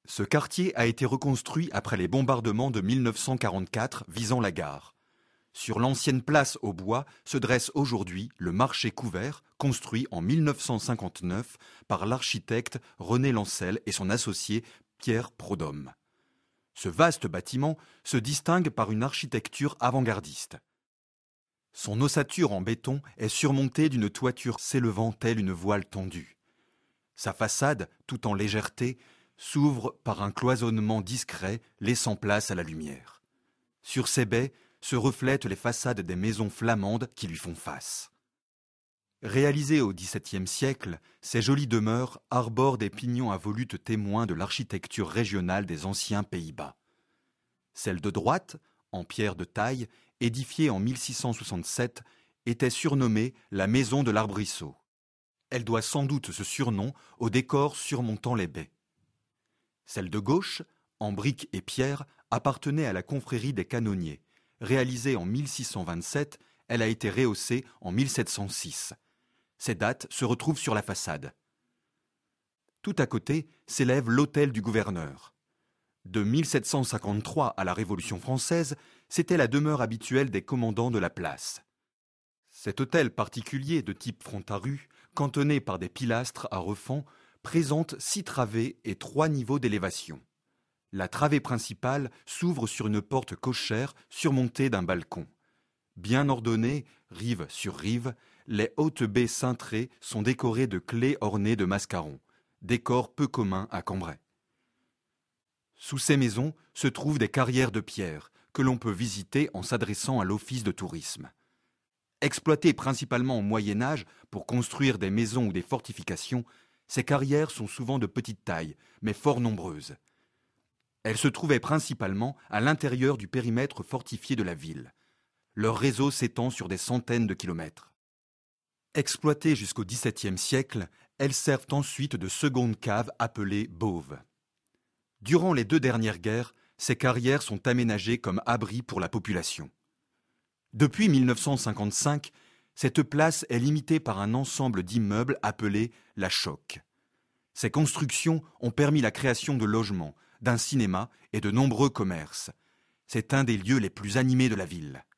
Ce quartier a été reconstruit après les bombardements de 1944 visant la gare. Sur l'ancienne place aux bois se dresse aujourd'hui le marché couvert, construit en 1959 par l'architecte René Lancel et son associé Pierre Prodhomme. Ce vaste bâtiment se distingue par une architecture avant-gardiste. Son ossature en béton est surmontée d'une toiture s'élevant telle une voile tendue. Sa façade, tout en légèreté, s'ouvre par un cloisonnement discret laissant place à la lumière. Sur ses baies se reflètent les façades des maisons flamandes qui lui font face. Réalisées au XVIIe siècle, ces jolies demeures arborent des pignons à volutes témoins de l'architecture régionale des anciens Pays-Bas. Celle de droite, en pierre de taille, édifiée en 1667, était surnommée la maison de l'arbrisseau. Elle doit sans doute ce surnom au décor surmontant les baies. Celle de gauche, en briques et pierre, appartenait à la confrérie des canonniers. Réalisée en 1627, elle a été rehaussée en 1706. Ces dates se retrouvent sur la façade. Tout à côté s'élève l'hôtel du gouverneur. De 1753 à la Révolution française, c'était la demeure habituelle des commandants de la place. Cet hôtel particulier de type front-à-rue, cantonné par des pilastres à refend, présente 6 travées et 3 niveaux d'élévation. La travée principale s'ouvre sur une porte cochère surmontée d'un balcon. Bien ordonnées, rive sur rive, les hautes baies cintrées sont décorées de clés ornées de mascarons, décor peu commun à Cambrai. Sous ces maisons se trouvent des carrières de pierre que l'on peut visiter en s'adressant à l'office de tourisme. Exploitées principalement au Moyen Âge pour construire des maisons ou des fortifications, ces carrières sont souvent de petite taille, mais fort nombreuses. Elles se trouvaient principalement à l'intérieur du périmètre fortifié de la ville. Leur réseau s'étend sur des centaines de kilomètres. Exploitées jusqu'au XVIIe siècle, elles servent ensuite de seconde cave appelée bauve. Durant les 2 dernières guerres, ces carrières sont aménagées comme abris pour la population. Depuis 1955, cette place est limitée par un ensemble d'immeubles appelés la Choc. Ces constructions ont permis la création de logements, d'un cinéma et de nombreux commerces. C'est un des lieux les plus animés de la ville.